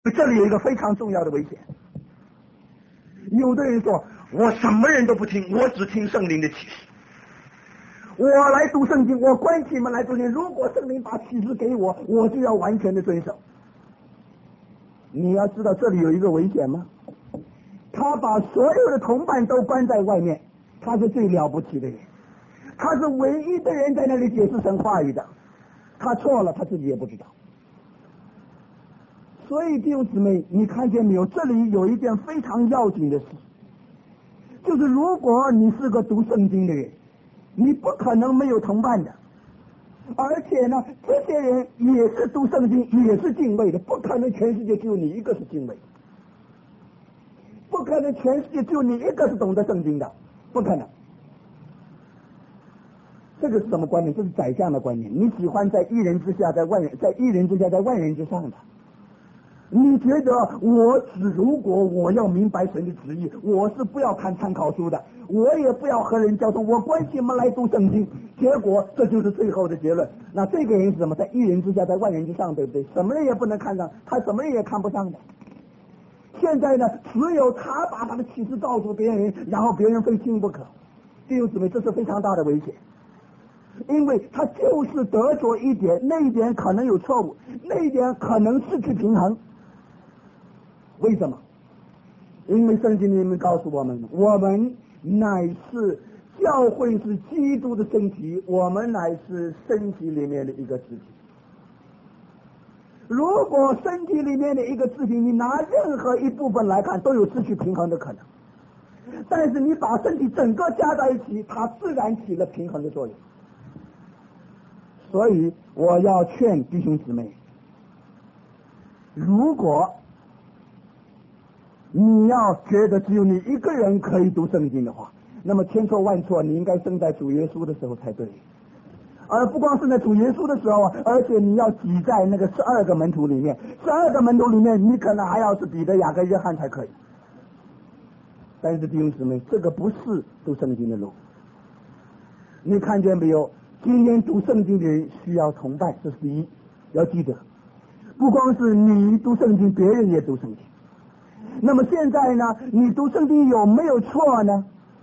这里有一个非常重要的危险。有的人说，我什么人都不听，我只听圣灵的启示。我来读圣经，我关起门来读圣经，如果圣灵把启示给我，我就要完全的遵守。你要知道这里有一个危险吗？他把所有的同伴都关在外面，他是最了不起的人，他是唯一的人在那里解释神话语的，他错了他自己也不知道。所以弟兄姊妹，你看见没有？这里有一件非常要紧的事，就是如果你是个读圣经的人，你不可能没有同伴的，而且呢，这些人也是读圣经，也是敬畏的，不可能全世界只有你一个是敬畏的，不可能全世界只有你一个是懂得圣经的，不可能。这个是什么观念？这是宰相的观念。你喜欢在一人之下，在一人之下，在万人之上的。你觉得如果我要明白神的旨意，我是不要看参考书的，我也不要和人交通，我关起门来读圣经，结果这就是最后的结论。那这个人是什么？在一人之下，在万人之上，对不对？什么人也不能看上，他什么人也看不上的。现在呢，只有他把他的启示告诉别人，然后别人非听不可。弟兄姊妹，这是非常大的危险，因为他就是得着一点，那一点可能有错误，那一点可能失去平衡。为什么？因为圣经里面告诉我们，我们乃是教会是基督的身体，我们乃是身体里面的一个肢体。如果身体里面的一个肢体，你拿任何一部分来看，都有失去平衡的可能。但是你把身体整个加在一起，它自然起了平衡的作用。所以我要劝弟兄姊妹，如果你要觉得只有你一个人可以读圣经的话，那么千错万错，你应该生在主耶稣的时候才对，而不光是在主耶稣的时候，而且你要挤在那个12个门徒里面，12个门徒里面，你可能还要是彼得、雅各、约翰才可以。但是弟兄姊妹，这个不是读圣经的路。你看见没有？今天读圣经的人需要同伴，这是第一，要记得，不光是你读圣经，别人也读圣经。那么现在呢，你读圣经有没有错呢？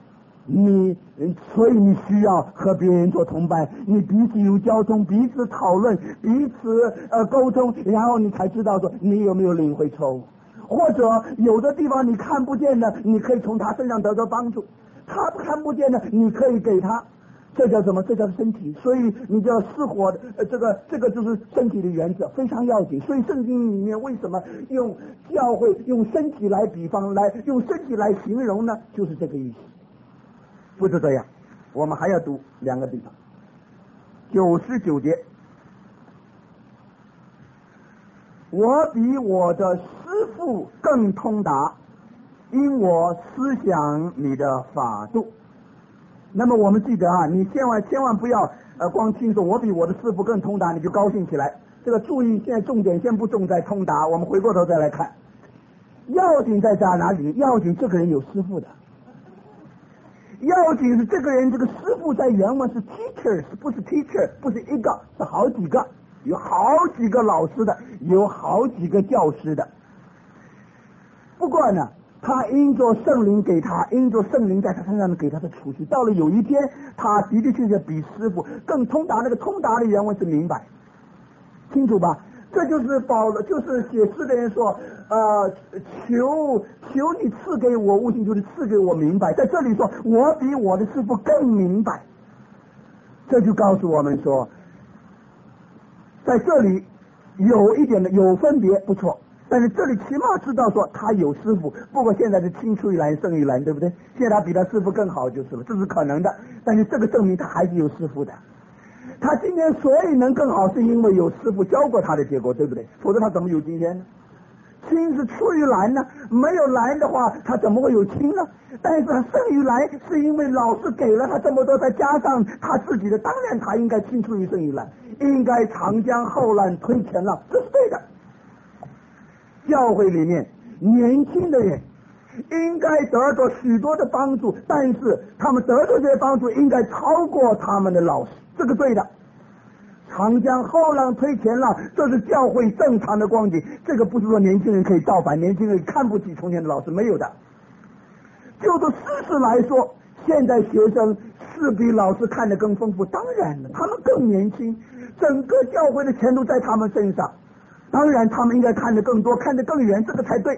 所以你需要和别人做同伴，你彼此有交通，彼此讨论，彼此沟通，然后你才知道说你有没有领会错误，或者有的地方你看不见的，你可以从他身上得到帮助，他看不见的，你可以给他。这叫什么？这叫身体。所以你就要失火的，这个就是身体的原则，非常要紧。所以圣经里面为什么用教会用身体来比方，用身体来形容呢？就是这个意思。不是这样，我们还要读2个地方。99节，我比我的师父更通达，因我思想你的法度。那么我们记得啊，你千万不要光听说我比我的师父更通达，你就高兴起来。这个注意，现在重点先不重在通达，我们回过头再来看，要紧在哪里？要紧这个人有师父的，要紧是这个人，这个师父在原文是 teachers， 不是 teacher， 不是一个，是好几个，有好几个老师的，有好几个教师的。不过呢，他因着圣灵给他，因着圣灵在他身上给他的储蓄，到了有一天，他的确比师傅更通达。那个通达的原文是明白，清楚吧？这就是就是写诗的人说，求你赐给我悟性，就是赐给我明白。在这里说，我比我的师傅更明白，这就告诉我们说，在这里有一点的有分别，不错。但是这里起码知道说他有师傅，不过现在是青出于蓝胜于蓝，对不对？现在他比他师傅更好就是了，这是可能的。但是这个证明他还是有师傅的。他今天所以能更好，是因为有师傅教过他的结果，对不对？否则他怎么有今天呢？青是出于蓝呢，没有蓝的话，他怎么会有青呢？但是他胜于蓝，是因为老师给了他这么多，再加上他自己的，当然他应该青出于胜于蓝，应该长江后浪推前浪，这是对的。教会里面年轻的人应该得到许多的帮助，但是他们得到这些帮助应该超过他们的老师，这个对的。 长江后浪推前浪，这是教会正常的光景。这个不是说年轻人可以造反，年轻人看不起从前的老师，没有的。就着事实来说，现在学生是比老师看得更丰富，当然了，他们更年轻，整个教会的前途在他们身上，当然他们应该看得更多，看得更远，这个才对。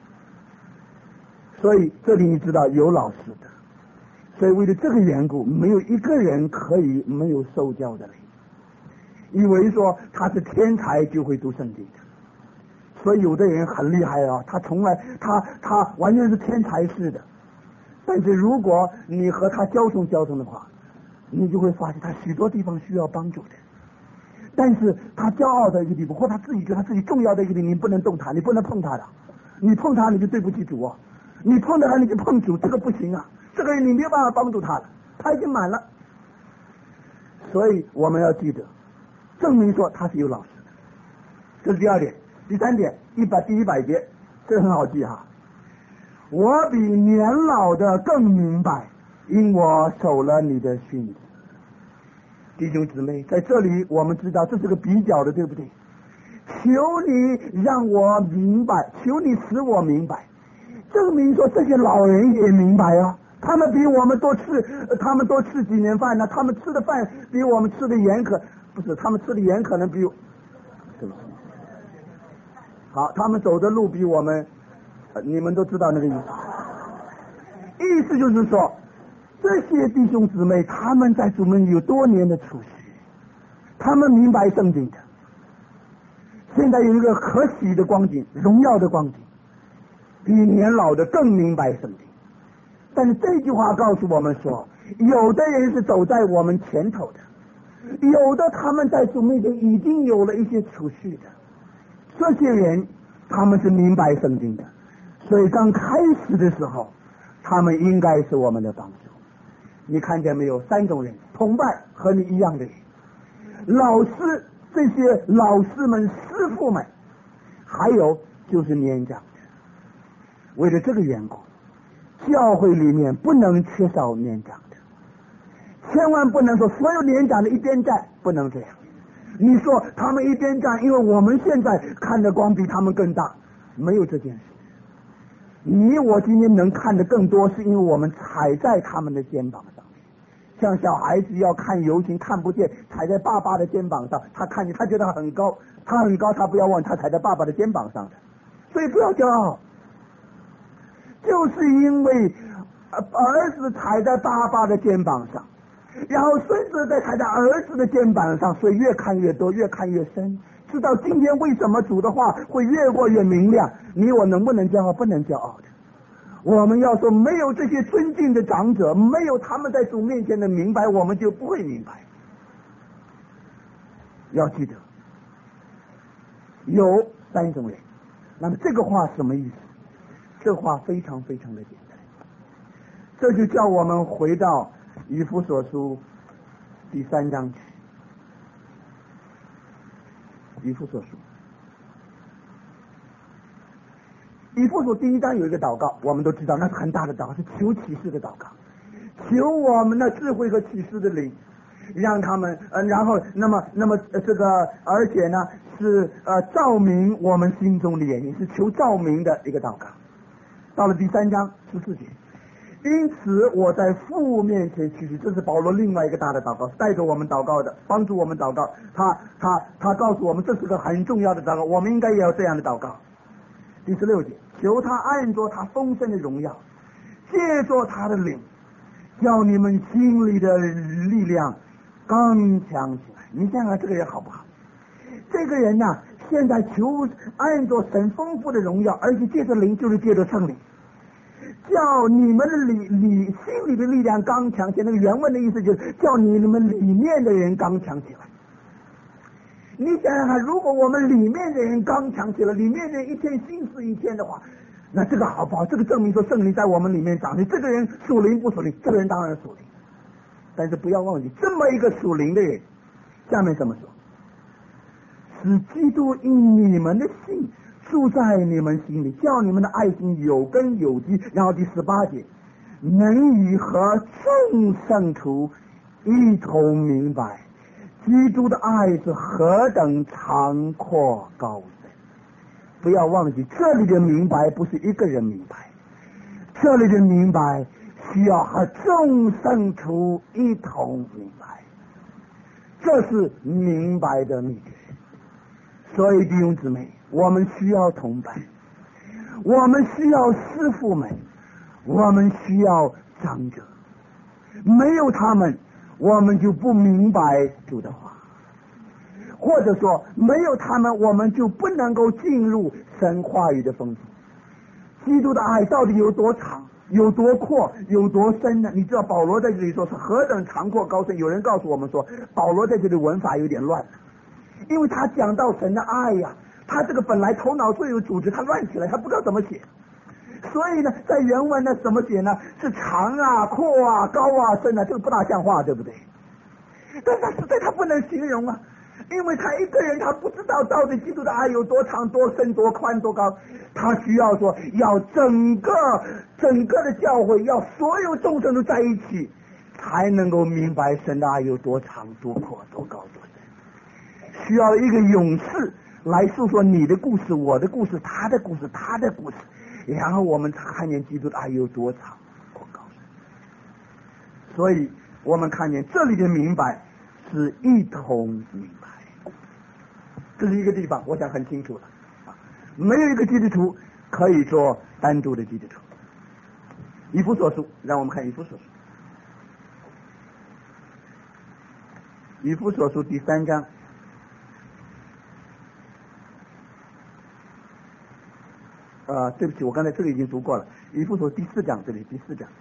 所以这里你知道有老师的，所以为了这个缘故，没有一个人可以没有受教的嘞。以为说他是天才就会读圣经的，所以有的人很厉害啊，他从来他完全是天才式的。但是如果你和他交通的话，你就会发现他许多地方需要帮助的。但是他骄傲的一个地步，或他自己觉得他自己重要的一个地步，你不能动他，你不能碰他的，你碰他你就对不起主啊，你碰到他你就碰主，这个不行啊，这个人你没有办法帮助他了，他已经满了。所以我们要记得，证明说他是有老师的，这是第二点。第三点，第100节，这个很好记哈。我比年老的更明白，因我守了你的训词。弟兄姊妹，在这里我们知道这是个比较的，对不对？求你让我明白，求你使我明白，证明说这些老人也明白啊，他们比我们多吃几年饭呢，他们吃的饭比我们吃的盐不是，他们吃的盐可能比对不起，好，他们走的路比我们你们都知道那个意思。意思就是说，这些弟兄姊妹他们在主面有多年的储蓄，他们明白圣经的。现在有一个可喜的光景，荣耀的光景，比年老的更明白圣经。但是这句话告诉我们说，有的人是走在我们前头的，有的他们在主面前已经有了一些储蓄的，这些人他们是明白圣经的。所以刚开始的时候，他们应该是我们的帮助。你看见没有？3种人，同伴和你一样的人，老师，这些老师们、师傅们，还有就是年长的。为了这个缘故，教会里面不能缺少年长的，千万不能说所有年长的一边站，不能这样。你说他们一边站，因为我们现在看的光比他们更大，没有这件事。你我今天能看得更多，是因为我们踩在他们的肩膀上面。像小孩子要看游行看不见，踩在爸爸的肩膀上，他看见他觉得他很高，他不要忘他踩在爸爸的肩膀上的。所以不要骄傲，就是因为儿子踩在爸爸的肩膀上，然后孙子再踩在儿子的肩膀上，所以越看越多，越看越深，知道今天为什么主的话会越过越明亮。你我能不能骄傲？不能骄傲的。我们要说没有这些尊敬的长者，没有他们在主面前的明白，我们就不会明白。要记得有3种人。那么这个话什么意思？这话非常非常的简单，这就叫我们回到以弗所书第3章去。以弗所书第1章有一个祷告，我们都知道那是很大的祷告，是求启示的祷告，求我们的智慧和启示的灵，让他们然后那么这个而且呢是照明我们心中的眼睛，是求照明的一个祷告。到了第3章14节，因此我在父面前屈膝，这是保罗另外一个大的祷告，带着我们祷告的，帮助我们祷告。他告诉我们这是个很重要的祷告，我们应该也要这样的祷告。第16节，求他按着他丰盛的荣耀，借着他的灵，叫你们心里的力量刚强起来。你想想这个人好不好？这个人呢，现在求按着神丰富的荣耀，而且借着灵，就是借着圣灵，叫你们的心里的力量刚强起来。那个原文的意思就是叫你们里面的人刚强起来。你想想看，如果我们里面的人刚强起来，里面的人一天心思一天的话，那这个好不好？这个证明说圣灵在我们里面长。你这个人属灵不属灵？这个人当然属灵，但是不要忘记，这么一个属灵的人，下面怎么说？使基督因你们的信住在你们心里，叫你们的爱心有根有基。然后第18节，能与和众圣徒一同明白基督的爱是何等长阔高深。不要忘记，这里的明白不是一个人明白，这里的明白需要和众圣徒一同明白，这是明白的秘诀。所以弟兄姊妹，我们需要同伴，我们需要师父们，我们需要长者，没有他们我们就不明白主的话，或者说没有他们我们就不能够进入神话语的丰富。基督的爱到底有多长，有多阔，有多深呢？你知道保罗在这里说是何等长阔高深。有人告诉我们说保罗在这里文法有点乱，因为他讲到神的爱呀，他这个本来头脑最有组织，他乱起来，他不知道怎么写。所以呢，在原文呢怎么写呢？是长啊、阔啊、高啊、深啊，这个不大像话，对不对？但他实在他不能形容啊，因为他一个人他不知道到底基督的爱有多长、多深、多宽、多高，他需要说要整个的教会，要所有众生都在一起，才能够明白神的爱有多长、多阔、多高、多深。需要一个勇士来诉说你的故事、我的故事、他的故事、他的故事，然后我们才看见基督的爱有多长、多高深。所以我们看见这里的明白是一同明白，这是一个地方，我想很清楚了。没有一个基督徒可以做单独的基督徒。以弗所书，让我们看以弗所书，以弗所书第3章。对不起，我刚才这里已经读过了。以弗所第4章，这里第4章。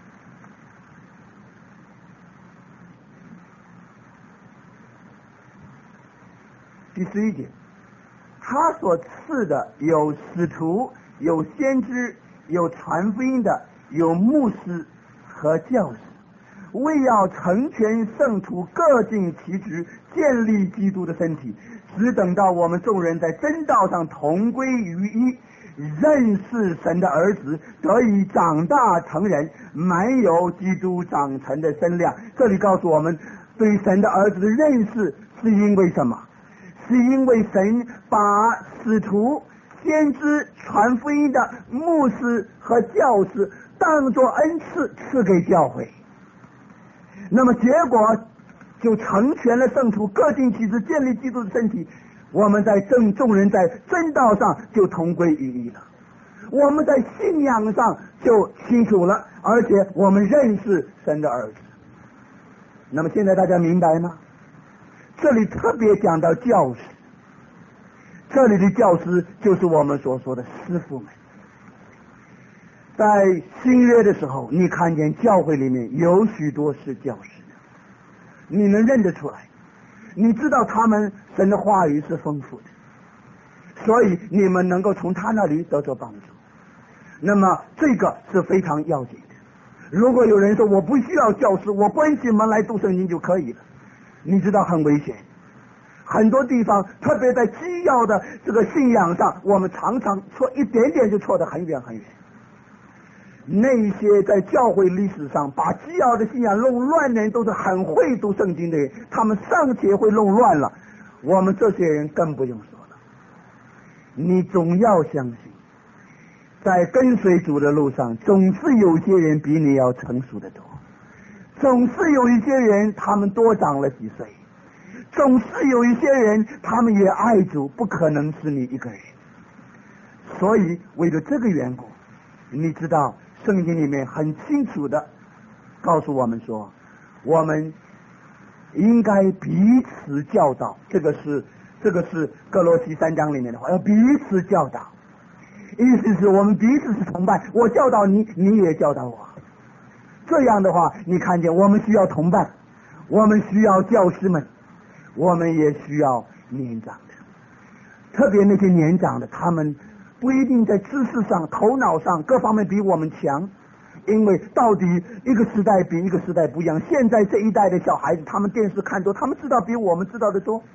第11节，他所赐的有使徒，有先知，有传福音的，有牧师和教师，为要成全圣徒，各尽其职，建立基督的身体，只等到我们众人在真道上同归于一，认识神的儿子，得以长大成人，满有基督长成的身量。这里告诉我们，对神的儿子的认识是因为什么？是因为神把使徒、先知、传福音的牧师和教师当作恩赐赐给教会，那么结果就成全了圣徒，各尽其职，建立基督的身体。我们在众人在真道上就同归于一了，我们在信仰上就清楚了，而且我们认识神的儿子。那么现在大家明白吗？这里特别讲到教师，这里的教师就是我们所说的师傅们。在新约的时候，你看见教会里面有许多是教师的，你能认得出来，你知道他们神的话语是丰富的，所以你们能够从他那里得到帮助。那么这个是非常要紧的。如果有人说我不需要教师，我关起门来读圣经就可以了，你知道很危险。很多地方，特别在基要的这个信仰上，我们常常错一点点就错得很远很远。那些在教会历史上把基要的信仰弄乱的人，都是很会读圣经的人，他们尚且会弄乱了，我们这些人更不用说了。你总要相信，在跟随主的路上，总是有些人比你要成熟得多，总是有一些人他们多长了几岁，总是有一些人他们也爱主，不可能是你一个人。所以为了这个缘故，你知道圣经里面很清楚的告诉我们说，我们应该彼此教导。这个是哥罗西3章里面的话，要彼此教导，意思是我们彼此是同伴，我教导你，你也教导我。这样的话，你看见我们需要同伴，我们需要教师们，我们也需要年长的，特别那些年长的，他们不一定在知识上、头脑上各方面比我们强，因为到底一个时代比一个时代不一样。现在这一代的小孩子，他们电视看多，他们知道比我们知道的多。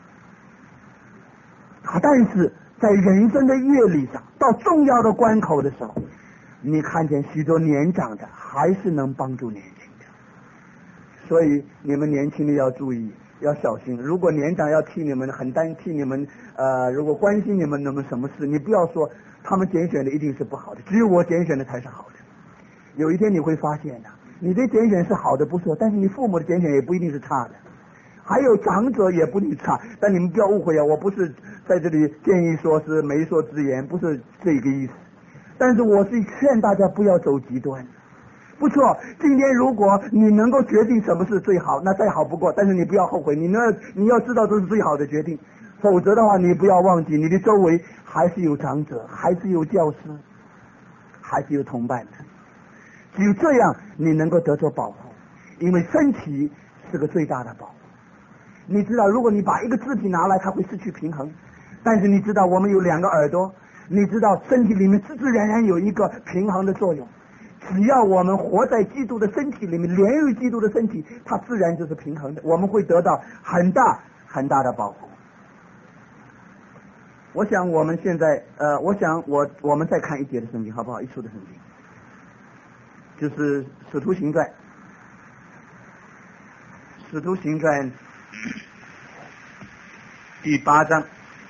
但是在人生的阅历上，到重要的关口的时候，你看见许多年长的还是能帮助年轻的。所以你们年轻的要注意， 要小心。如果年长要替你们很替你们如果关心你们什么事，你不要说他们拣选的一定是不好的，只有我拣选的才是好的。有一天你会发现的，你的拣选是好的不错，但是你父母的拣选也不一定是差的，还有长者也不一定差。但你们不要误会啊，我不是在这里建议说是媒妁之言，不是这个意思。但是我是劝大家不要走极端。不错，今天如果你能够决定什么是最好，那再好不过，但是你不要后悔，你要知道这是最好的决定，否则的话你不要忘记你的周围还是有长者，还是有教师，还是有同伴的。只有这样你能够得到保护，因为身体是个最大的保护。你知道如果你把一个肢体拿来它会失去平衡，但是你知道我们有2个耳朵，你知道身体里面自自然然有一个平衡的作用。只要我们活在基督的身体里面，连于基督的身体，它自然就是平衡的，我们会得到很大很大的保护。我想我们现在我们再看一节的圣经好不好？一处的圣经，就是使徒行传第8章。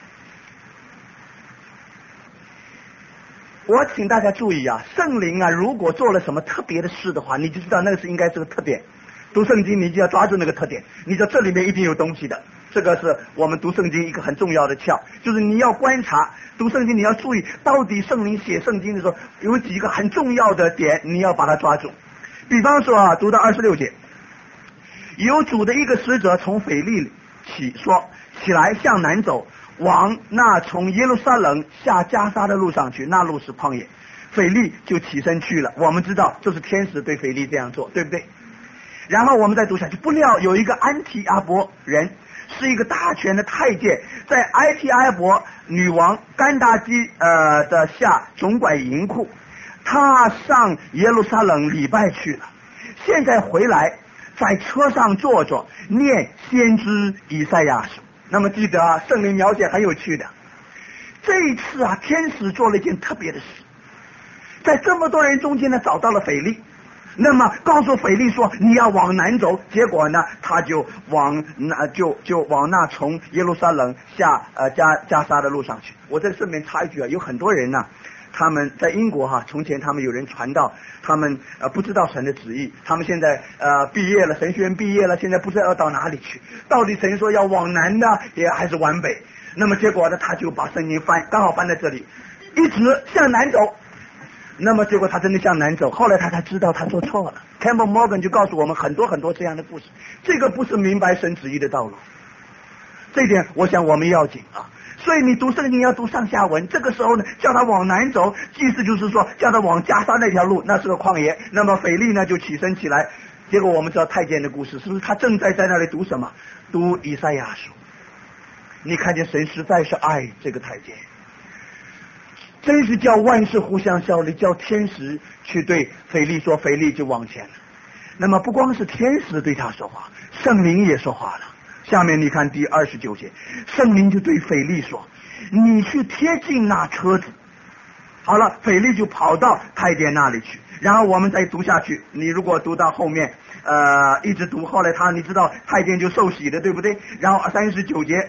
我请大家注意啊，圣灵啊，如果做了什么特别的事的话，你就知道那个是应该是个特点。读圣经你就要抓住那个特点，你知道这里面一定有东西的。这个是我们读圣经一个很重要的窍，就是你要观察读圣经，你要注意到底圣灵写圣经的时候有几个很重要的点，你要把它抓住。比方说啊，读到26节，有主的一个使者从腓利起说，起来向南走，往那从耶路撒冷下加沙的路上去，那路是旷野。腓利就起身去了。我们知道这是天使对腓利这样做，对不对？然后我们再读下去，不料有一个安提阿伯人，是一个大权的太监，在安提阿伯女王甘达基的下总管银库，他上耶路撒冷礼拜去了，现在回来在车上坐着念先知以赛亚书。那么记得啊，圣灵描写很有趣的，这一次啊，天使做了一件特别的事，在这么多人中间呢，找到了腓利，那么告诉腓利说你要往南走，结果呢他就往那从耶路撒冷下加沙的路上去。我在顺便插一句啊，有很多人呢，他们在英国哈，从前他们有人传道，他们不知道神的旨意，他们现在毕业了，神学院毕业了，现在不知道要到哪里去，到底神说要往南呢也还是往北。那么结果呢，他就把圣经刚好翻在这里，一直向南走。那么结果他真的向南走，后来他才知道他做错了。Campbell Morgan 就告诉我们很多很多这样的故事，这个不是明白神旨意的道路，这一点我想我们要紧啊。所以你读圣经要读上下文，这个时候呢叫他往南走，意思就是说叫他往加沙那条路，那是个旷野。那么腓利呢就起身起来，结果我们知道太监的故事，是不是他正在那里读什么？读以赛亚书。你看见神实在是爱这个太监，真是叫万事互相效力，叫天使去对腓利说，腓利就往前了。那么不光是天使对他说话，圣灵也说话了。下面你看第29节，圣灵就对腓利说，你去贴近那车子。好了，腓利就跑到太监那里去。然后我们再读下去，你如果读到后面一直读，后来你知道太监就受洗的，对不对？然后39节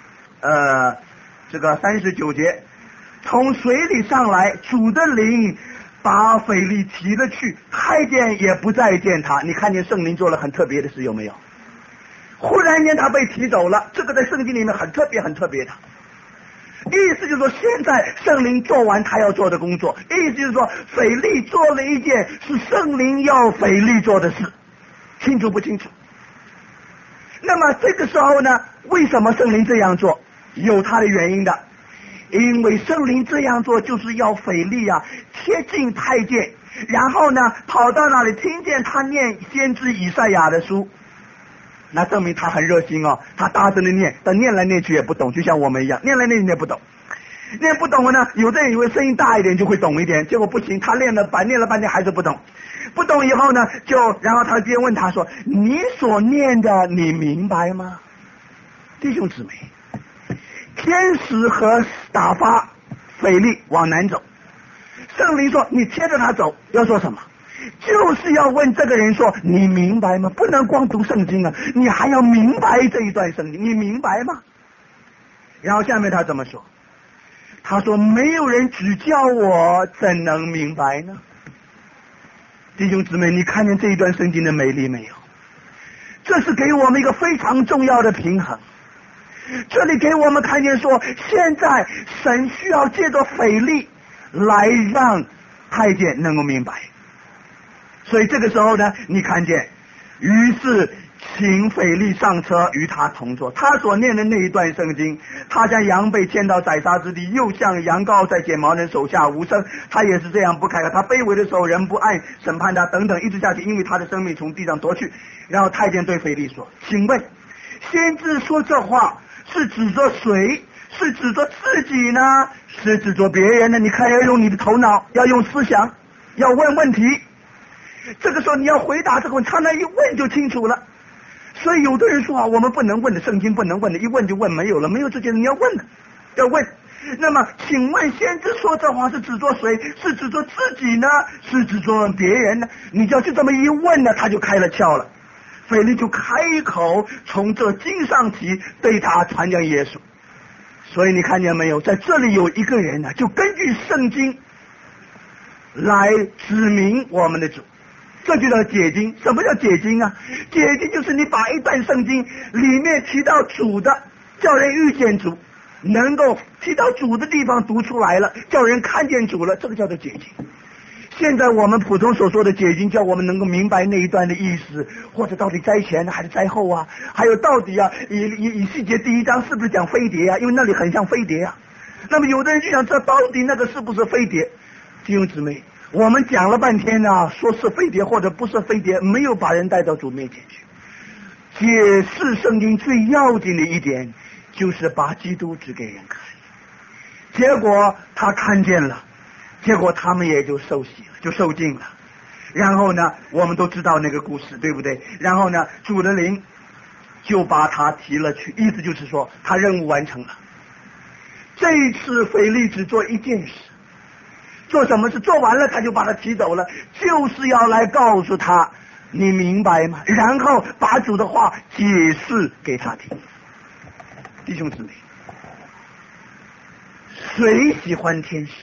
这个39节，从水里上来，主的灵把腓利提了去，太监也不再见他。你看见圣灵做了很特别的事有没有？忽然间他被提走了，这个在圣经里面很特别很特别的意思，就是说现在圣灵做完他要做的工作，意思就是说腓利做了一件是圣灵要腓利做的事，清楚不清楚？那么这个时候呢，为什么圣灵这样做？有他的原因的，因为圣灵这样做就是要腓利啊贴近太监，然后呢跑到那里听见他念先知以赛亚的书，那证明他很热心哦，他大声的念，但念来念去也不懂，就像我们一样，念来念去也不懂。念不懂了呢，有的人以为声音大一点就会懂一点，结果不行，他念了半天还是不懂。不懂以后呢，然后他便问他说，你所念的你明白吗？弟兄姊妹，天使和打发腓利往南走，圣灵说你贴着他走，要做什么？ 就是要问这个人说，你明白吗？不能光读圣经啊，你还要明白这一段圣经，你明白吗？然后下面他怎么说？他说没有人指教我，怎能明白呢？弟兄姊妹，你看见这一段圣经的美丽没有？这是给我们一个非常重要的平衡。这里给我们看见说，现在神需要借着腓力来让太监能够明白。所以这个时候呢，你看见，于是请腓力上车与他同坐。他所念的那一段圣经，他将羊被牵到宰杀之地，又像羊羔在剪毛人手下无声，他也是这样不开口。他卑微的时候，人不按审判他，等等，一直下去，因为他的生命从地上夺去。然后太监对腓力说：请问先知说这话是指着谁？是指着自己呢，是指着别人呢？你看，要用你的头脑，要用思想，要问问题。这个时候你要回答这个问题，他那一问就清楚了。所以有的人说啊，我们不能问的，圣经不能问的，一问就问没有了，没有这件事你要问的，要问。那么请问先知说这话是指着谁？是指着自己呢，是指着别人呢？你就要去这么一问呢，他就开了窍了。腓力就开口从这经上起对他传讲耶稣。所以你看见没有，在这里有一个人呢，就根据圣经来指明我们的主，这就叫解经。什么叫解经啊？解经就是你把一段圣经里面提到主的，叫人遇见主，能够提到主的地方读出来了，叫人看见主了，这个叫做解经。现在我们普通所说的解经，叫我们能够明白那一段的意思，或者到底灾前还是灾后啊，还有到底啊，以西结第1章是不是讲飞碟啊？因为那里很像飞碟啊。那么有的人就想知道到底那个是不是飞碟。弟兄姊妹，我们讲了半天啊，说是飞碟或者不是飞碟，没有把人带到主面前去。解释圣经最要紧的一点，就是把基督指给人看。结果他看见了，结果他们也就受洗了，就受尽了。然后呢，我们都知道那个故事，对不对？然后呢，主的灵就把他提了去，意思就是说他任务完成了。这一次腓力只做一件事，做什么事？做完了他就把他提走了，就是要来告诉他，你明白吗？然后把主的话解释给他听。弟兄姊妹，谁喜欢天使？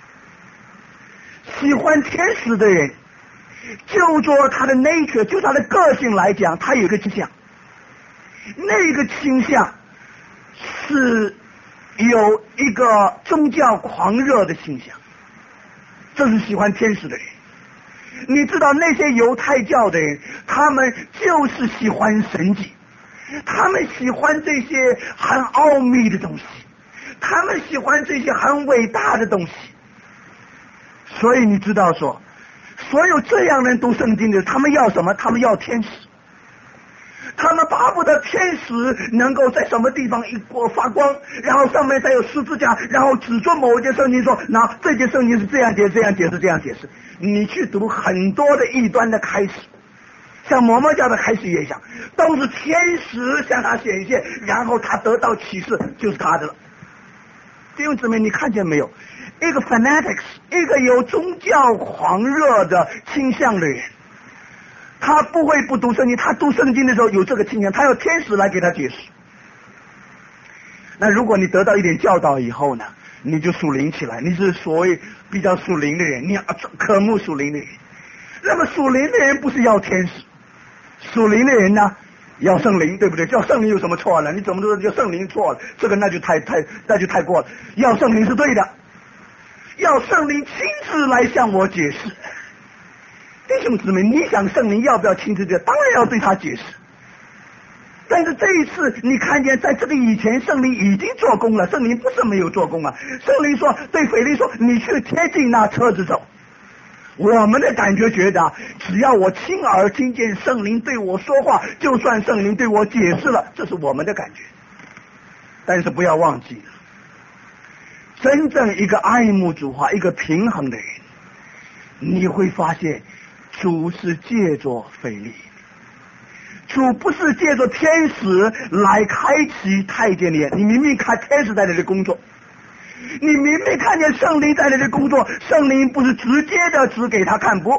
喜欢天使的人，就做他的 nature， 就他的个性来讲，他有一个倾向，那个倾向是有一个宗教狂热的倾向，这是喜欢天使的人。你知道那些犹太教的人，他们就是喜欢神迹，他们喜欢这些很奥秘的东西，他们喜欢这些很伟大的东西。所以你知道说，所有这样人读圣经的，他们要什么？他们要天使。他们巴不得天使能够在什么地方一过发光，然后上面再有十字架，然后指着某一件圣经说，那这件圣经是这样解，这样解释，这样解释。你去读很多的异端的开始，像摩门教的开始也一样，都是天使向他显现，然后他得到启示，就是他的了。弟兄姊妹，你看见没有？一个 fanatics， 一个有宗教狂热的倾向的人，他不会不读圣经，他读圣经的时候有这个倾向，他要天使来给他解释。那如果你得到一点教导以后呢，你就属灵起来，你是所谓比较属灵的人，你要渴慕属灵的人。那么属灵的人不是要天使，属灵的人呢要圣灵，对不对？叫圣灵有什么错了？你怎么说叫圣灵错了？这个那就太过了。要圣灵是对的，要圣灵亲自来向我解释。弟兄姊妹，你想圣灵要不要亲自解释？当然要对他解释。但是这一次你看见在这个以前圣灵已经做工了，圣灵不是没有做工啊。圣灵说对腓力说，你去贴近那车子走。我们的感觉觉得，只要我亲耳听见圣灵对我说话，就算圣灵对我解释了，这是我们的感觉。但是不要忘记了，真正一个爱慕主话，一个平衡的人，你会发现主是借着腓力，主不是借着天使来开启太监的眼。你明明看天使在那里工作，你明明看见圣灵在那里工作，圣灵不是直接的指给他看，不，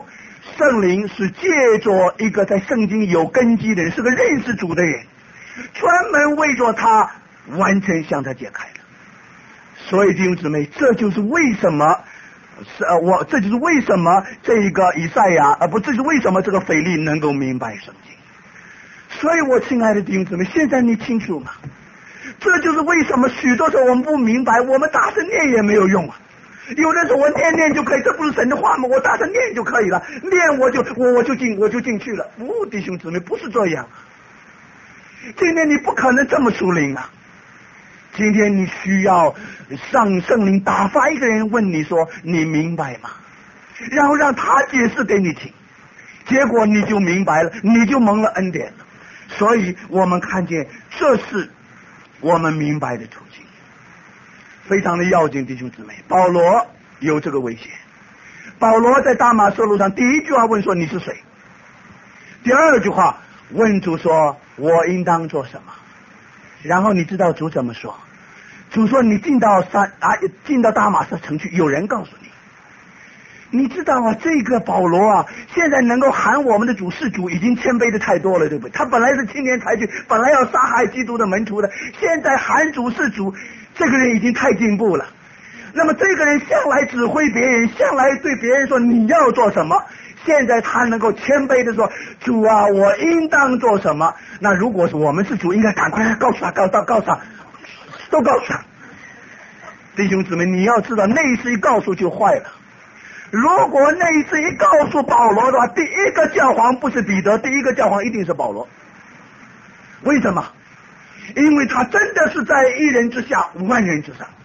圣灵是借着一个在圣经有根基的人，是个认识主的人，专门为着他完全向他解开了。所以弟兄姊妹，这就是为什么这就是为什么这一个以赛亚这是为什么这个腓力能够明白圣经。所以我亲爱的弟兄姊妹，现在你清楚吗？这就是为什么许多时候我们不明白，我们大声念也没有用啊。有的时候我念就可以，这不是神的话吗？我大声念就可以了，念我就进去了。不，弟兄姊妹，不是这样。今天你不可能这么属灵啊！今天你需要让圣灵打发一个人问你说你明白吗？然后让他解释给你听，结果你就明白了，你就蒙了恩典了。所以我们看见这是我们明白的途径，非常的要紧。弟兄姊妹，保罗有这个危险。保罗在大马色路上第一句话问说你是谁，第二句话问主说我应当做什么。然后你知道主怎么说？主说你进到大马色城去，有人告诉你。你知道啊，这个保罗啊，现在能够喊我们的主是主，已经谦卑的太多了，对不对？他本来是青年才俊，本来要杀害基督的门徒的，现在喊主是主，这个人已经太进步了。那么这个人向来指挥别人，向来对别人说你要做什么，现在他能够谦卑的说主啊，我应当做什么。那如果是我们是主，应该赶快告诉他，都告诉他。弟兄姊妹，你要知道那一次一告诉就坏了。如果那一次一告诉保罗的话，第一个教皇不是彼得，第一个教皇一定是保罗。为什么？因为他真的是在一人之下万人之上。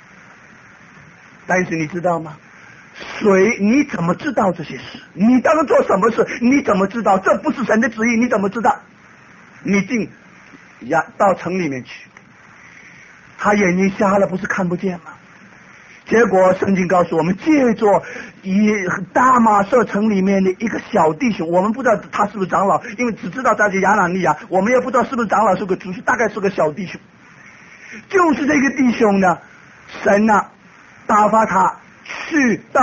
但是你知道吗？你怎么知道这些事？你当做什么事？你怎么知道？这不是神的旨意，你怎么知道？你到城里面去，他眼睛瞎了，不是看不见吗？结果圣经告诉我们，借着大马色城里面的一个小弟兄，我们不知道他是不是长老，因为只知道他是亚拿尼亚，我们也不知道是不是长老，是个主，大概是个小弟兄。就是这个弟兄呢，神呢打发他去到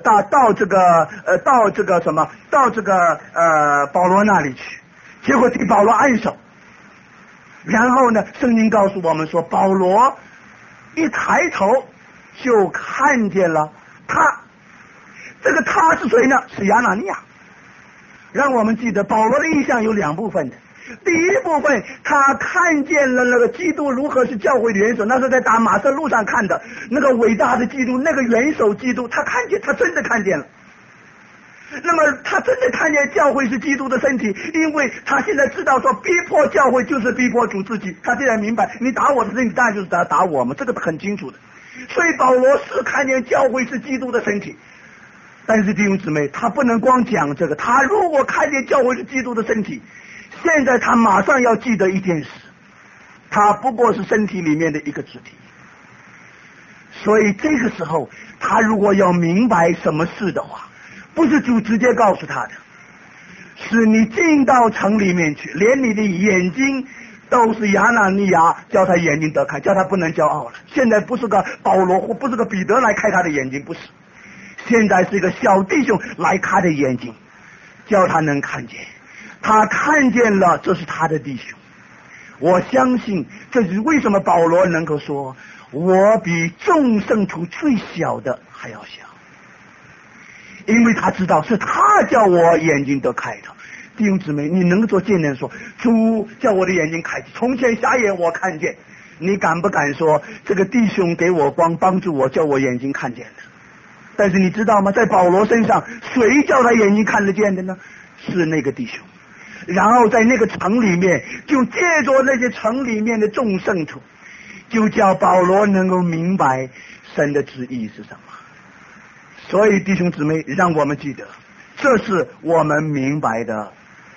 保罗那里去，结果替保罗按手。然后呢，圣经告诉我们说，保罗一抬头就看见了他。这个他是谁呢？是亚拿尼亚。让我们记得保罗的印象有两部分的。第一部分，他看见了那个基督如何是教会的元首，那是在大马色路上看的，那个伟大的基督，那个元首基督，他真的看见了。那么他真的看见教会是基督的身体，因为他现在知道说逼迫教会就是逼迫主自己，他现在明白你打我的身体当然就是打我们，这个很清楚的。所以保罗是看见教会是基督的身体，但是弟兄姊妹，他不能光讲这个，他如果看见教会是基督的身体，现在他马上要记得一件事，他不过是身体里面的一个肢体。所以这个时候他如果要明白什么事的话，不是主直接告诉他的，是你进到城里面去，连你的眼睛都是亚拿尼亚叫他眼睛得开，叫他不能骄傲了。现在不是个保罗或不是个彼得来开他的眼睛，不是，现在是一个小弟兄来开他的眼睛，叫他能看见。他看见了，这是他的弟兄。我相信这是为什么保罗能够说我比众圣徒最小的还要小，因为他知道是他叫我眼睛得开的。弟兄姊妹，你能够做见证说主叫我的眼睛开启，从前瞎眼我看见，你敢不敢说这个弟兄给我光，帮助我，叫我眼睛看见的？但是你知道吗？在保罗身上谁叫他眼睛看得见的呢？是那个弟兄。然后在那个城里面，就借着那些城里面的众圣徒，就叫保罗能够明白神的旨意是什么。所以弟兄姊妹，让我们记得，这是我们明白的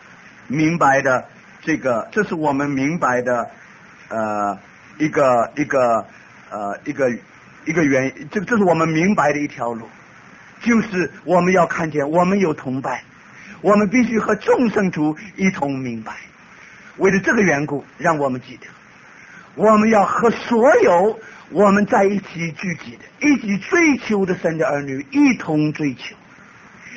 这是我们明白的这是我们明白的一条路，就是我们要看见我们有同伴，我们必须和众圣徒一同明白。为了这个缘故，让我们记得，我们要和所有我们在一起聚集的、一起追求的神的儿女一同追求。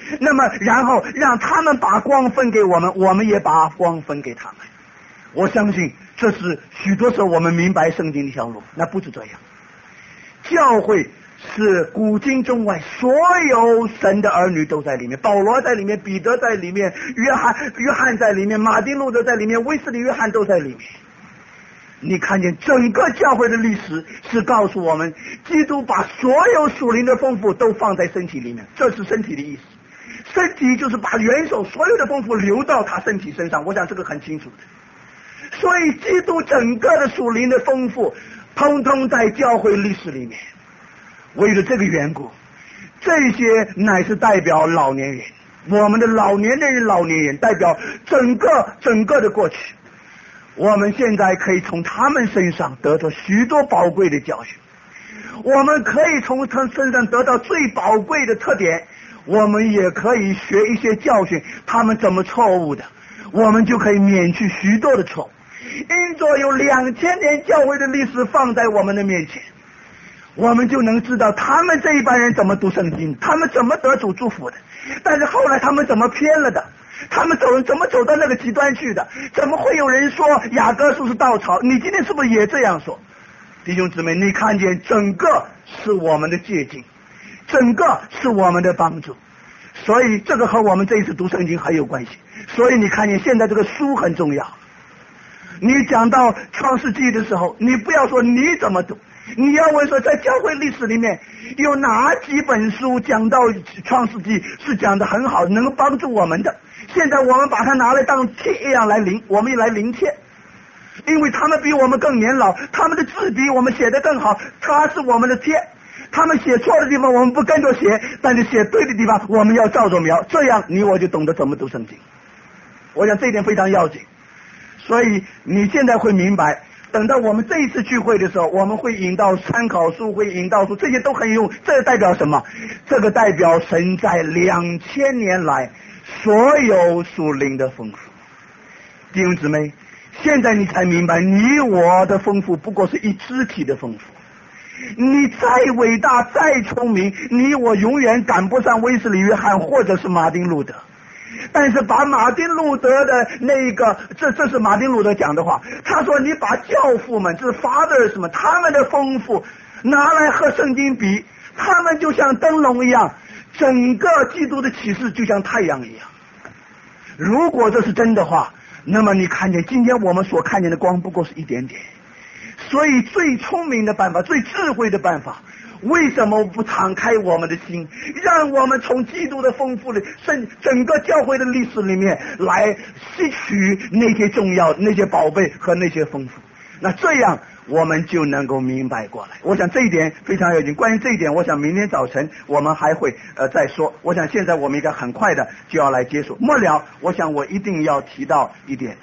那么然后让他们把光分给我们，我们也把光分给他们。我相信这是许多时候我们明白圣经的一条路。那不是这样，教会是古今中外所有神的儿女都在里面，保罗在里面，彼得在里面，约翰在里面，马丁路德在里面，威斯利约翰都在里面。你看见整个教会的历史是告诉我们，基督把所有属灵的丰富都放在身体里面，这是身体的意思。身体就是把元首所有的丰富流到他身体身上，我想这个很清楚的。所以基督整个的属灵的丰富通通在教会历史里面。为了这个缘故，这些乃是代表老年人，我们的老年人代表整个的过去。我们现在可以从他们身上得到许多宝贵的教训，我们可以从他身上得到最宝贵的特点，我们也可以学一些教训，他们怎么错误的，我们就可以免去许多的错误。因着有2000年教会的历史放在我们的面前，我们就能知道他们这一班人怎么读圣经，他们怎么得主祝福的，但是后来他们怎么偏了的，他们怎么走到那个极端去的，怎么会有人说雅各书是稻草，你今天是不是也这样说？弟兄姊妹，你看见整个是我们的借鉴，整个是我们的帮助，所以这个和我们这一次读圣经很有关系。所以你看见现在这个书很重要，你讲到创世纪的时候，你不要说你怎么读，你要问说在教会历史里面有哪几本书讲到创世纪是讲的很好，能帮助我们的。现在我们把它拿来当帖一样来临，我们也来临帖，因为他们比我们更年老，他们的字比我们写得更好，他是我们的帖。他们写错的地方我们不跟着写，但是写对的地方我们要照着描，这样你我就懂得怎么读圣经。我想这一点非常要紧。所以你现在会明白，等到我们这一次聚会的时候，我们会引到参考书，会引到书，这些都很有用。这代表什么？这个代表神在2000年来所有属灵的丰富。弟兄姊妹，现在你才明白，你我的丰富不过是一肢体的丰富。你再伟大再聪明，你我永远赶不上威斯利约翰或者是马丁路德。但是把马丁路德的那个，这是马丁路德讲的话，他说你把教父们，这是 fathers 们，他们的丰富拿来和圣经比，他们就像灯笼一样，整个基督的启示就像太阳一样。如果这是真的话，那么你看见今天我们所看见的光不过是一点点。所以最聪明的办法，最智慧的办法，为什么不敞开我们的心，让我们从基督的丰富的整个教会的历史里面来吸取那些重要那些宝贝和那些丰富，那这样我们就能够明白过来。我想这一点非常要紧，关于这一点我想明天早晨我们还会再说。我想现在我们应该很快的就要来结束。末了我想我一定要提到一点，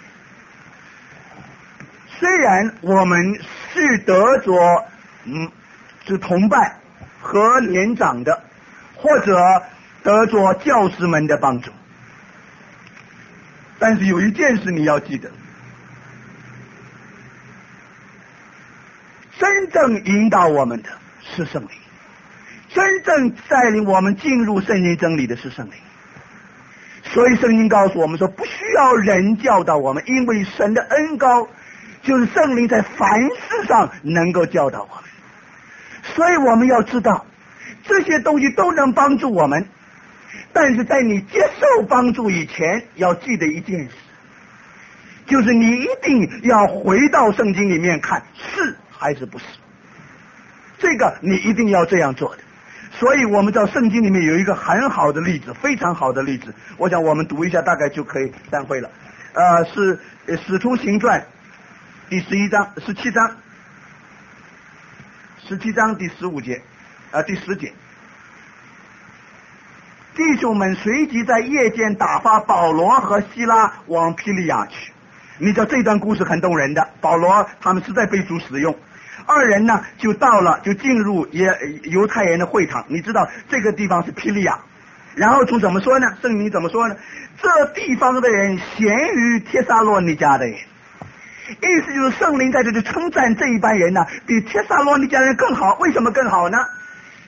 虽然我们是得着是同伴和年长的，或者得着教师们的帮助，但是有一件事你要记得，真正引导我们的是圣灵，真正带领我们进入圣经真理的是圣灵。所以圣经告诉我们说，不需要人教导我们，因为神的恩膏就是圣灵在凡事上能够教导我们。所以我们要知道这些东西都能帮助我们，但是在你接受帮助以前要记得一件事，就是你一定要回到圣经里面看是还是不是，这个你一定要这样做的。所以我们知道圣经里面有一个很好的例子，非常好的例子，我想我们读一下大概就可以散会了。是使徒行传第17章第15节，第10节，弟兄们随即在夜间打发保罗和希拉往庇利亚去。你知道这段故事很动人的，保罗他们实在被主使用，二人呢就进入犹太人的会堂。你知道这个地方是庇利亚，然后主怎么说呢？圣经怎么说呢？这地方的人咸于帖撒罗尼迦的人，意思就是圣灵在这里称赞这一班人呢，比帖撒罗尼迦人更好。为什么更好呢？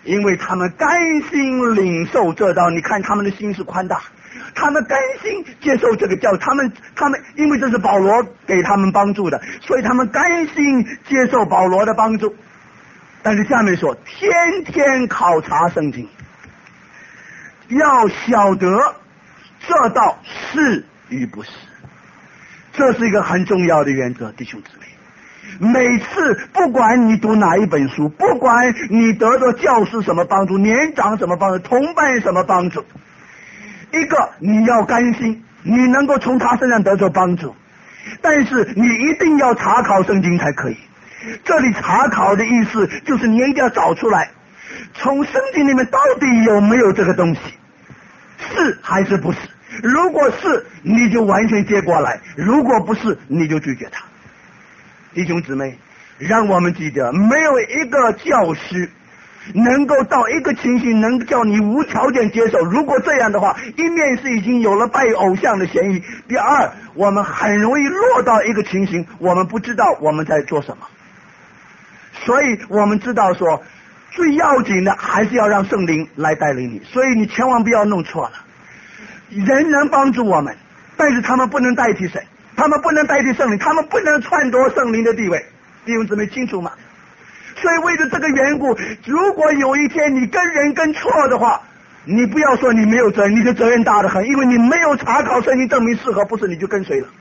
因为他们甘心领受这道，你看他们的心是宽大，他们甘心接受这个教，他们因为这是保罗给他们帮助的，所以他们甘心接受保罗的帮助。但是下面说，天天考察圣经，要晓得这道是与不是，这是一个很重要的原则，弟兄姊妹。每次不管你读哪一本书，不管你得到教师什么帮助，年长什么帮助，同伴什么帮助，一个你要甘心，你能够从他身上得到帮助，但是你一定要查考圣经才可以。这里查考的意思就是你一定要找出来，从圣经里面到底有没有这个东西，是还是不是。如果是，你就完全接过来；如果不是，你就拒绝他。弟兄姊妹，让我们记得，没有一个教师能够到一个情形能叫你无条件接受。如果这样的话，一面是已经有了拜偶像的嫌疑，第二，我们很容易落到一个情形，我们不知道我们在做什么。所以我们知道说，最要紧的还是要让圣灵来带领你，所以你千万不要弄错了。人能帮助我们，但是他们不能代替神，他们不能代替圣灵，他们不能篡夺圣灵的地位。弟兄姊妹清楚吗？所以为了这个缘故，如果有一天你跟人跟错的话，你不要说你没有责任，你的责任大得很，因为你没有查考圣经证明是和不是，你就跟随了。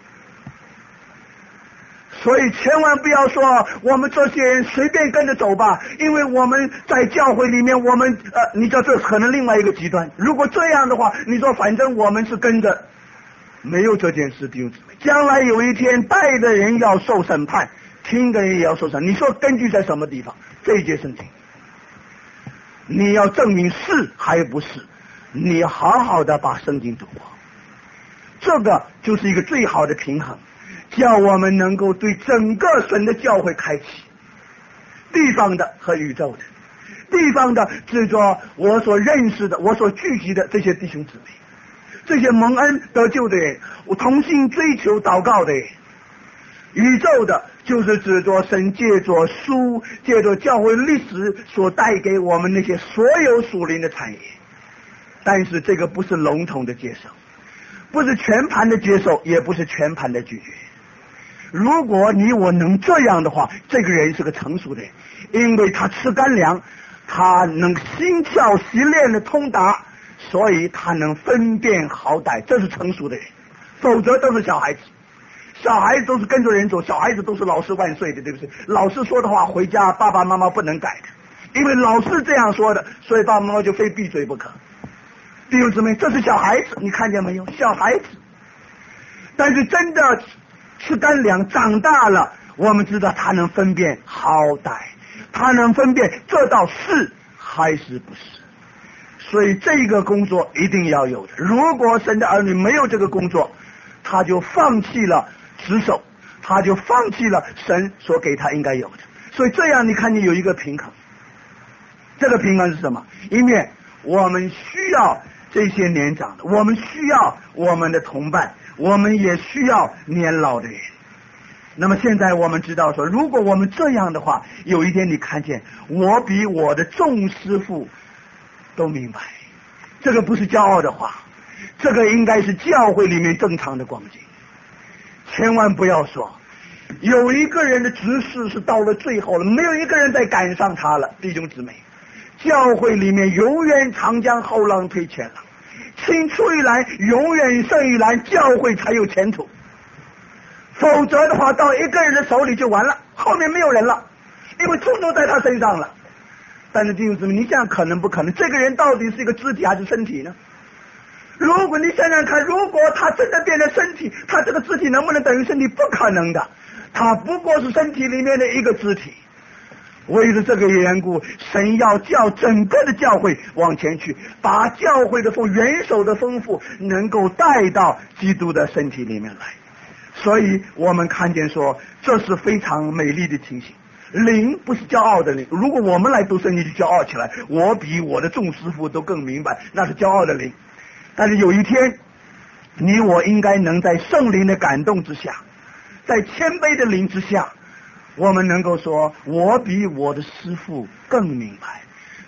所以千万不要说我们这些人随便跟着走吧，因为我们在教会里面，我们你知道这可能另外一个极端。如果这样的话，你说反正我们是跟着，没有这件事，弟兄姊妹，将来有一天带的人要受审判，听的人也要受审判。你说根据在什么地方？这一节圣经，你要证明是还不是，你好好的把圣经读过，这个就是一个最好的平衡，叫我们能够对整个神的教会开启，地方的和宇宙的。地方的是说我所认识的，我所聚集的这些弟兄姊妹，这些蒙恩得救的人，我同心追求祷告的人。宇宙的就是指着神借着书，借着教会历史所带给我们那些所有属灵的产业。但是这个不是笼统的接受，不是全盘的接受，也不是全盘的拒绝。如果你我能这样的话，这个人是个成熟的人，因为他吃干粮，他能心窍习练的通达，所以他能分辨好歹，这是成熟的人。否则都是小孩子，小孩子都是跟着人走，小孩子都是老师万岁的，对不对？老师说的话回家爸爸妈妈不能改的，因为老师这样说的，所以爸爸妈妈就非闭嘴不可。弟兄姊妹，这是小孩子，你看见没有？小孩子。但是真的吃干粮长大了，我们知道他能分辨好歹，他能分辨这道是还是不是。所以这个工作一定要有的。如果神的儿女没有这个工作，他就放弃了职守，他就放弃了神所给他应该有的。所以这样你看见有一个平衡，这个平衡是什么？一面我们需要这些年长的，我们需要我们的同伴，我们也需要年老的人。那么现在我们知道说，如果我们这样的话，有一天你看见我比我的众师傅都明白，这个不是骄傲的话，这个应该是教会里面正常的光景。千万不要说有一个人的执事是到了最后了，没有一个人再赶上他了。弟兄姊妹，教会里面永远长江后浪推前浪，青出于蓝永远胜于蓝，教会才有前途。否则的话，到一个人的手里就完了，后面没有人了，因为通通在他身上了。但是弟兄姊妹，你想可能不可能？这个人到底是一个肢体还是身体呢？如果你想想看，如果他真的变成身体，他这个肢体能不能等于身体？不可能的，他不过是身体里面的一个肢体。为了这个缘故，神要叫整个的教会往前去，把教会的元首的丰富能够带到基督的身体里面来。所以我们看见说，这是非常美丽的情形。灵不是骄傲的灵，如果我们来读圣经就骄傲起来，我比我的众师傅都更明白，那是骄傲的灵。但是有一天，你我应该能在圣灵的感动之下，在谦卑的灵之下，我们能够说我比我的师傅更明白，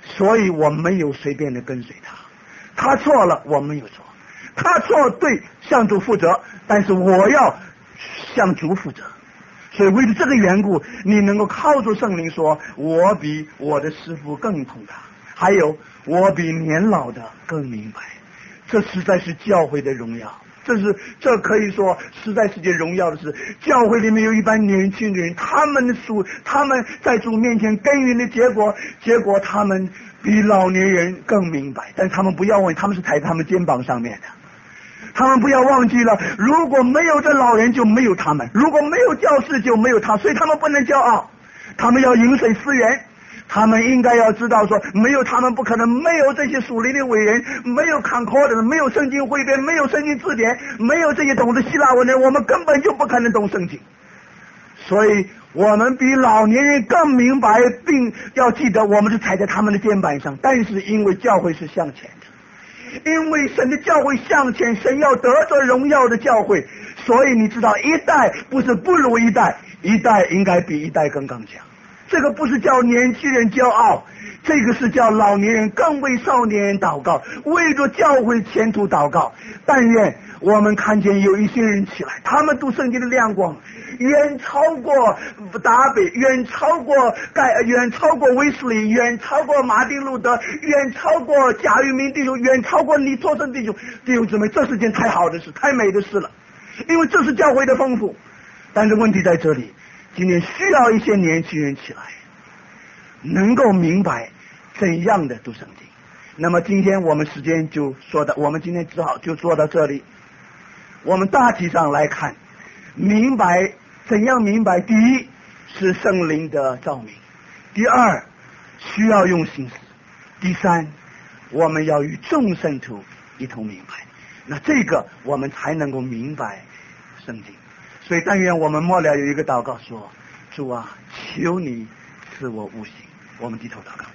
所以我没有随便的跟随他。他错了，我没有错。他错对，向主负责，但是我要向主负责。所以为了这个缘故，你能够靠住圣灵说，我比我的师父更通达，还有我比年老的更明白。这实在是教会的荣耀，这可以说实在是件荣耀的事。教会里面有一班年轻人，他们在主面前耕耘的结果他们比老年人更明白。但他们不要忘记，他们是踩在他们肩膀上面的。他们不要忘记了，如果没有这老人就没有他们，如果没有教士就没有他，所以他们不能骄傲，他们要饮水思源。他们应该要知道说，没有他们不可能，没有这些属灵的伟人，没有Concord，没有圣经汇编，没有圣经字典，没有这些懂得希腊文的人，我们根本就不可能懂圣经。所以我们比老年人更明白，并要记得我们是踩在他们的肩膀上。但是因为教会是向前的，因为神的教会向前，神要得着荣耀的教会，所以你知道，一代不是不如一代，一代应该比一代更强。这个不是叫年轻人骄傲，这个是叫老年人更为少年人祷告，为着教会前途祷告。但愿我们看见有一些人起来，他们读圣经的亮光远超过达比，远超过威斯利，远超过马丁路德，远超过贾玉明弟兄，远超过李作生弟兄。弟兄姊妹，这是件太好的事，太美的事了，因为这是教会的丰富。但是问题在这里，今天需要一些年轻人起来，能够明白怎样的读圣经。那么今天我们时间就说的，我们今天只好就做到这里。我们大体上来看，明白怎样明白，第一是圣灵的照明，第二需要用心思，第三我们要与众圣徒一同明白，那这个我们才能够明白圣经。所以但愿我们末了有一个祷告说，主啊，求你赐我悟性。我们低头祷告。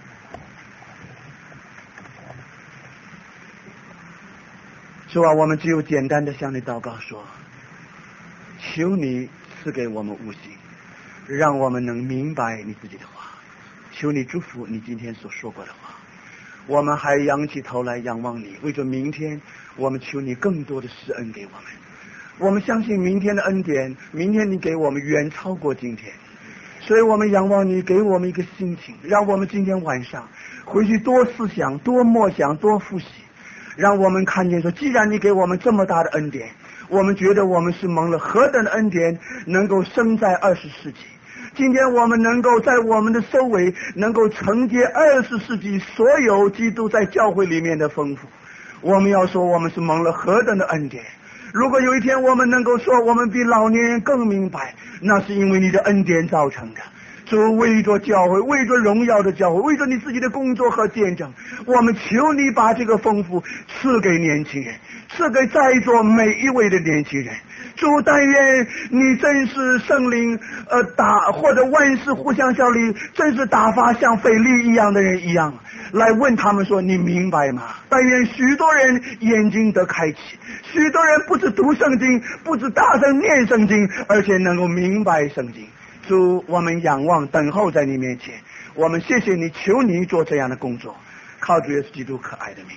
主啊，我们只有简单的向你祷告说，求你赐给我们悟性，让我们能明白你自己的话。求你祝福你今天所说过的话。我们还仰起头来仰望你，为着明天，我们求你更多的施恩给我们。我们相信明天的恩典，明天你给我们远超过今天，所以我们仰望你给我们一个心情，让我们今天晚上回去多思想，多默想，多复习，让我们看见说，既然你给我们这么大的恩典，我们觉得我们是蒙了何等的恩典，能够生在20世纪。今天我们能够在我们的收尾能够承接20世纪所有基督在教会里面的丰富，我们要说我们是蒙了何等的恩典。如果有一天我们能够说我们比老年人更明白，那是因为你的恩典造成的。主，为着教会，为着荣耀的教会，为着你自己的工作和见证，我们求你把这个丰富赐给年轻人，赐给在座每一位的年轻人。主，但愿你真是圣灵或者万事互相效力，真是打发像腓力一样的人一样，来问他们说，你明白吗？但愿许多人眼睛得开启，许多人不止读圣经，不止大声念圣经，而且能够明白圣经。主，我们仰望等候在你面前，我们谢谢你，求你做这样的工作，靠主耶稣基督可爱的名。